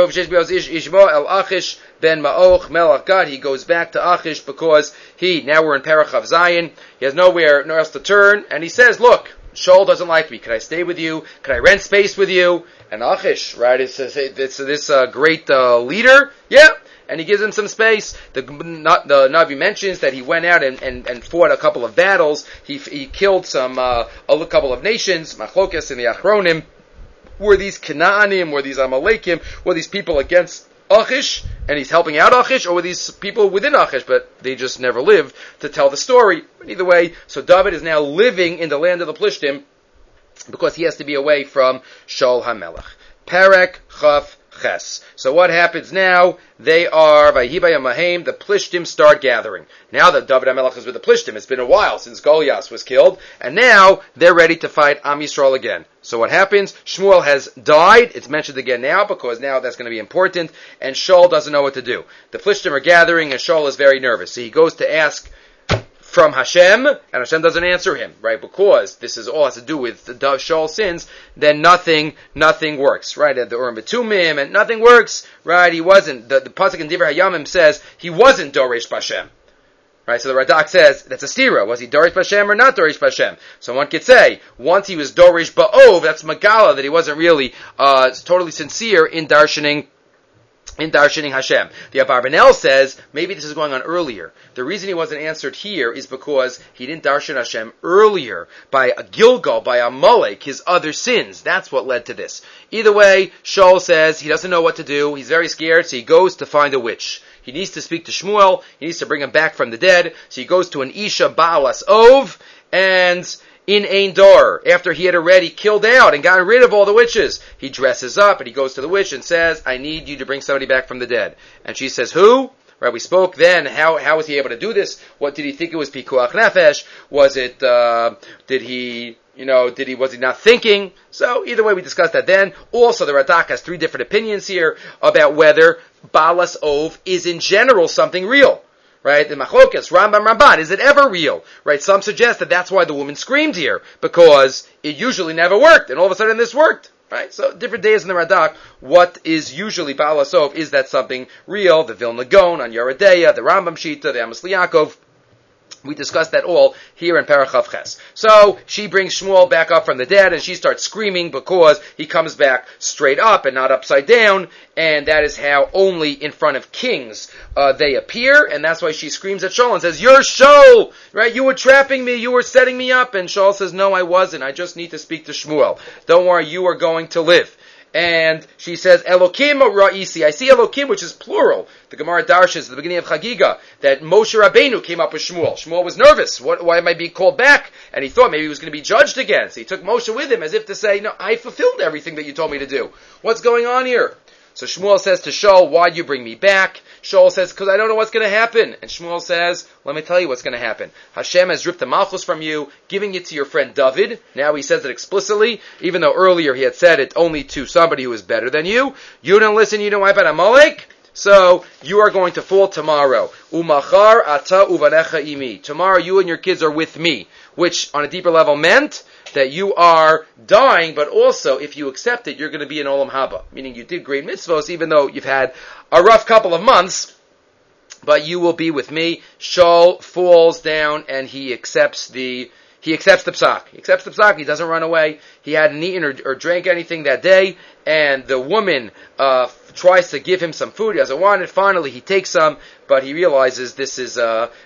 Achish ben Ma'och Melech Gad. He goes back to Achish because now we're in Parachav Zion. He has nowhere else to turn, and he says, look, Shaul doesn't like me. Can I stay with you? Can I rent space with you? And Achish, right, it's this great leader, yeah, and he gives him some space. The Navi mentions that he went out and fought a couple of battles. He killed a couple of nations, Machlokas in the Achronim. Were these Canaanim, were these Amalekim, were these people against Achish, and he's helping out Achish, or were these people within Achish, but they just never lived to tell the story? But either way, so David is now living in the land of the Plishtim, because he has to be away from Shaul HaMelech. Perek Chaf Ches. So what happens now? They are, Vayhibayam Mahem, the Plishtim start gathering. Now that David HaMelech is with the Plishtim, it's been a while since Goliath was killed, and now they're ready to fight Am Yisrael again. So what happens? Shmuel has died. It's mentioned again now, because now that's going to be important, and Shaul doesn't know what to do. The Plishtim are gathering, and Shaul is very nervous. So he goes to ask from Hashem, and Hashem doesn't answer him, right? Because this is all has to do with the Shaul's sins, then nothing works, right? At the Urim Betumim, and nothing works, right? He wasn't, the Pasuk in Divrei Hayamim says, he wasn't Doresh B'Hashem. Right, so the Radak says, that's a stira. Was he Dorish B'Hashem or not Dorish B'Hashem? So one could say, once he was Dorish Ba'ov, that's Magala, that he wasn't really, totally sincere in darshaning Hashem. The Abarbanel says, maybe this is going on earlier. The reason he wasn't answered here is because he didn't darshan Hashem earlier by a Gilgal, by Amalek, his other sins. That's what led to this. Either way, Shaul says he doesn't know what to do. He's very scared, so he goes to find a witch. He needs to speak to Shmuel. He needs to bring him back from the dead. So he goes to an Isha Baalas Ov, and in Ein Dor, after he had already killed out and gotten rid of all the witches, he dresses up and he goes to the witch and says, I need you to bring somebody back from the dead. And she says, who? Right, we spoke then, how was he able to do this? What did he think it was Pikuach Nefesh? Was it, was he not thinking? So either way, we discussed that then. Also, the Radak has three different opinions here about whether Balas Ov is in general something real. Right? The Machlokas, Rambam, Ramban, is it ever real? Right? Some suggest that that's why the woman screamed here, because it usually never worked, and all of a sudden this worked. Right? So different days in the Radak, what is usually Balas Ov, is that something real? The Vilna Gaon on Yeredeya, the Rambam Shita, the Amos Liakov. We discussed that all here in Parachav Ches. So she brings Shmuel back up from the dead, and she starts screaming because he comes back straight up and not upside down, and that is how only in front of kings they appear, and that's why she screams at Shaul and says, "You're Shaul, right? You were trapping me, you were setting me up." And Shaul says, "No, I wasn't. I just need to speak to Shmuel. Don't worry, you are going to live." And she says, Elokim Ra'isi. I see Elokim, which is plural. The Gemara darshes at the beginning of Chagiga that Moshe Rabbeinu came up with Shmuel. Shmuel was nervous. Why am I being called back? And he thought maybe he was going to be judged again. So he took Moshe with him as if to say, no, I fulfilled everything that you told me to do. What's going on here? So Shmuel says to Shaul, why'd you bring me back? Shaul says, because I don't know what's going to happen. And Shmuel says, let me tell you what's going to happen. Hashem has ripped the malchus from you, giving it to your friend David. Now he says it explicitly, even though earlier he had said it only to somebody who is better than you. You don't listen, you don't wipe out Amalek. So you are going to fall tomorrow. Umachar ata uvanecha imi. Tomorrow you and your kids are with me, which on a deeper level meant that you are dying, but also, if you accept it, you're going to be in Olam Haba. Meaning you did great mitzvos, even though you've had a rough couple of months, but you will be with me. Shaul falls down and he accepts the psak. He accepts the psak. He doesn't run away. He hadn't eaten or drank anything that day, and the woman tries to give him some food. He doesn't want it. Finally, he takes some, but he realizes this is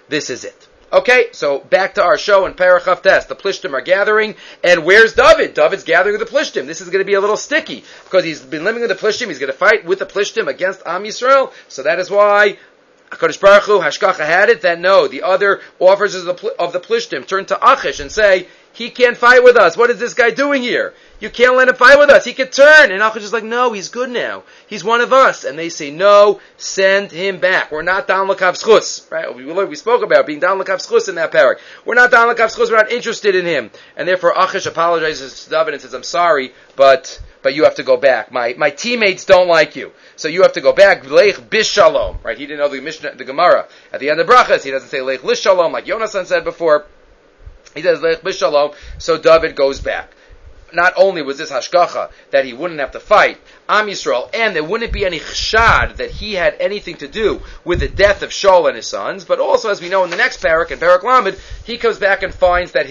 it. Okay, so back to our show in Parachav Tes. The Plishtim are gathering, and where's David? David's gathering with the Plishtim. This is going to be a little sticky, because he's been living with the Plishtim. He's going to fight with the Plishtim against Am Yisrael. So that is why HaKadosh Baruch Hu, Hashkacha had it, that no, the other officers of the Plishtim turn to Achish and say, he can't fight with us. What is this guy doing here? You can't let him fight with us. He could turn. And Achish is like, no, he's good now. He's one of us. And they say, no, send him back. We're not down l'kav schus. Right? We spoke about being down l'kav schus in that parak. We're not down l'kav schus. We're not interested in him. And therefore Achish apologizes to David and says, I'm sorry, but you have to go back. My teammates don't like you. So you have to go back. Leich bishalom. Right? He didn't know the Mishnah, the Gemara. At the end of Brachas, he doesn't say Leich lishalom like Yonasan said before. He says, Leich bishalom. So David goes back. Not only was this hashgacha that he wouldn't have to fight Am Yisrael, and there wouldn't be any chshad that he had anything to do with the death of Shaul and his sons, but also, as we know in the next parak, in Parak Lamed, he comes back and finds that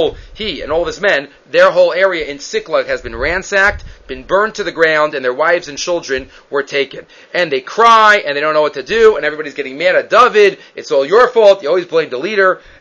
he and all his men, their whole area in Siklag has been ransacked, been burned to the ground, and their wives and children were taken. And they cry, and they don't know what to do, and everybody's getting mad at David. It's all your fault. You always blame the leader.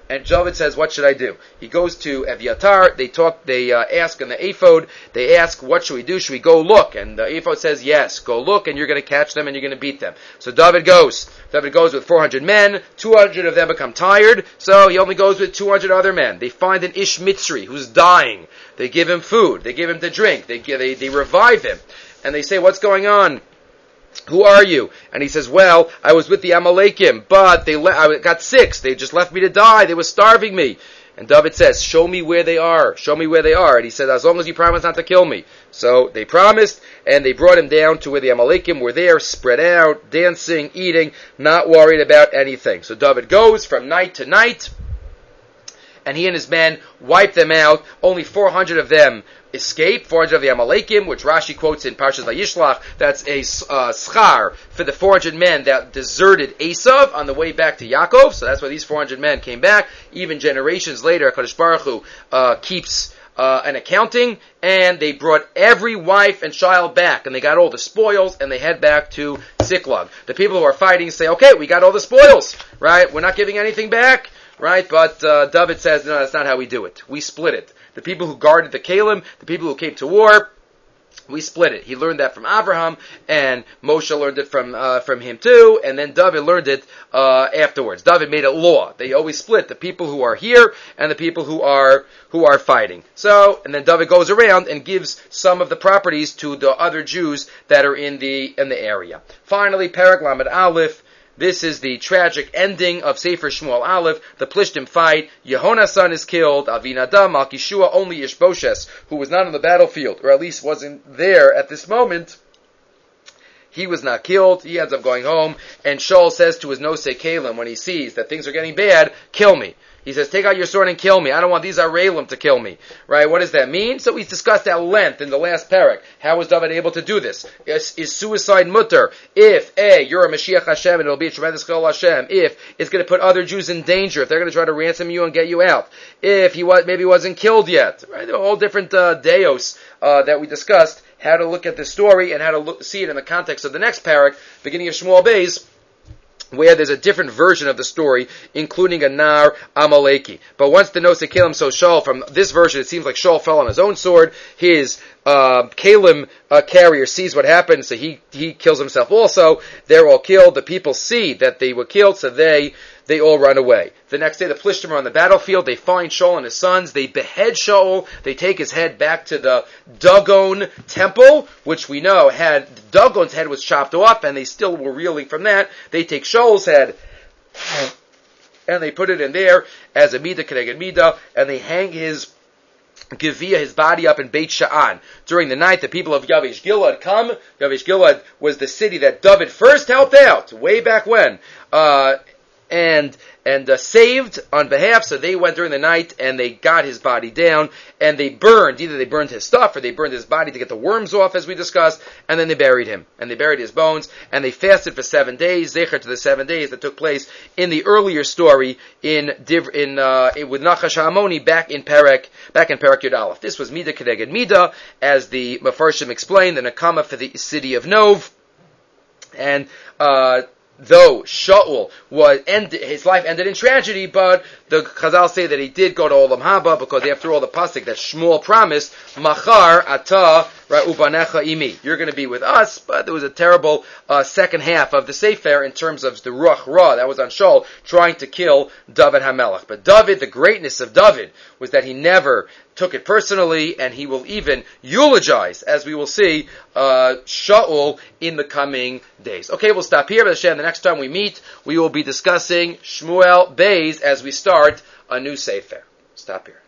And David says, what should I do? He goes to Eviatar, they ask in the ephod, they ask, what should we do? Should we go look? And the ephod says, yes, go look and you're going to catch them and you're going to beat them. So David goes. David goes with 400 men, 200 of them become tired, so he only goes with 200 other men. They find an Ish Mitzri who's dying. They give him food, they give him to drink, they revive him. And they say, what's going on? Who are you? And he says, well, I was with the Amalekim, but I got sick. They just left me to die. They were starving me. And David says, show me where they are. Show me where they are. And he said, as long as you promise not to kill me. So they promised, and they brought him down to where the Amalekim were there, spread out, dancing, eating, not worried about anything. So David goes from night to night, and he and his men wipe them out. Only 400 of them escape, 400 of the Amalekim, which Rashi quotes in Parshas Vayishlach. That's a schar for the 400 men that deserted Esav on the way back to Yaakov. So that's why these 400 men came back. Even generations later, HaKadosh Baruch Hu keeps an accounting, and they brought every wife and child back, and they got all the spoils, and they head back to Ziklag. The people who are fighting say, okay, we got all the spoils, right? We're not giving anything back, right? But David says, no, that's not how we do it. We split it. The people who guarded the Kalim, the people who came to war, we split it. He learned that from Abraham, and Moshe learned it from him too, and then David learned it afterwards. David made a law. They always split the people who are here and the people who are fighting. So, and then David goes around and gives some of the properties to the other Jews that are in the area. Finally, Perek Lamed Aleph. This is the tragic ending of Sefer Shmuel Aleph. The Plishtim fight. Yehona's son is killed. Avinadab, Malkishua, only Ishboshes, who was not on the battlefield, or at least wasn't there at this moment, he was not killed. He ends up going home. And Shaul says to his Nosei Kalim, when he sees that things are getting bad, kill me. He says, take out your sword and kill me. I don't want these Arelim to kill me. Right? What does that mean? So he's discussed at length in the last parak. How was David able to do this? Is suicide mutter? If, you're a Mashiach Hashem and it'll be a tremendous chil Hashem. If it's going to put other Jews in danger. If they're going to try to ransom you and get you out. If he maybe wasn't killed yet. Right? There are all different deos that we discussed. How to look at this story and how to see it in the context of the next parak, beginning of Shmuel Beis, where there's a different version of the story, including a Nar Amaleki. But once the Nosei Kalim saw Shaul, from this version, it seems like Shaul fell on his own sword. His Kalim carrier sees what happens, so he kills himself also. They're all killed. The people see that they were killed, so they all run away. The next day, the Plishtim are on the battlefield. They find Shaul and his sons. They behead Shaul. They take his head back to the Dagon temple, which we know Dagon's head was chopped off, and they still were reeling from that. They take Shaul's head, and they put it in there as a Midah Keneged Midah, and they hang his Gevia, his body, up in Beit Sha'an. During the night, the people of Yavesh Gilad come. Yavesh Gilad was the city that David first helped out, way back when. And saved on behalf, so they went during the night and they got his body down and they burned, either they burned his stuff or they burned his body to get the worms off, as we discussed, and then they buried him and they buried his bones and they fasted for 7 days, zecher to the 7 days that took place in the earlier story with Nachash HaAmoni back in Perek Yud Aleph. This was Midah Keneged Midah, as the Mefarshim explained, the Nakama for the city of Nov, and though Shaul his life ended in tragedy, but the Chazal say that he did go to Olam Haba, because after all, the pasuk that Shmuel promised, Machar ata ubanecha imi, you're going to be with us. But there was a terrible second half of the Sefer in terms of the Ruach Ra that was on Shaul trying to kill David HaMelech. But David, the greatness of David was that he never took it personally, and he will even eulogize, as we will see, Shaul in the coming days. Okay, we'll stop here. But the next time we meet, we will be discussing Shmuel Beis as we start a new Sefer. Stop here.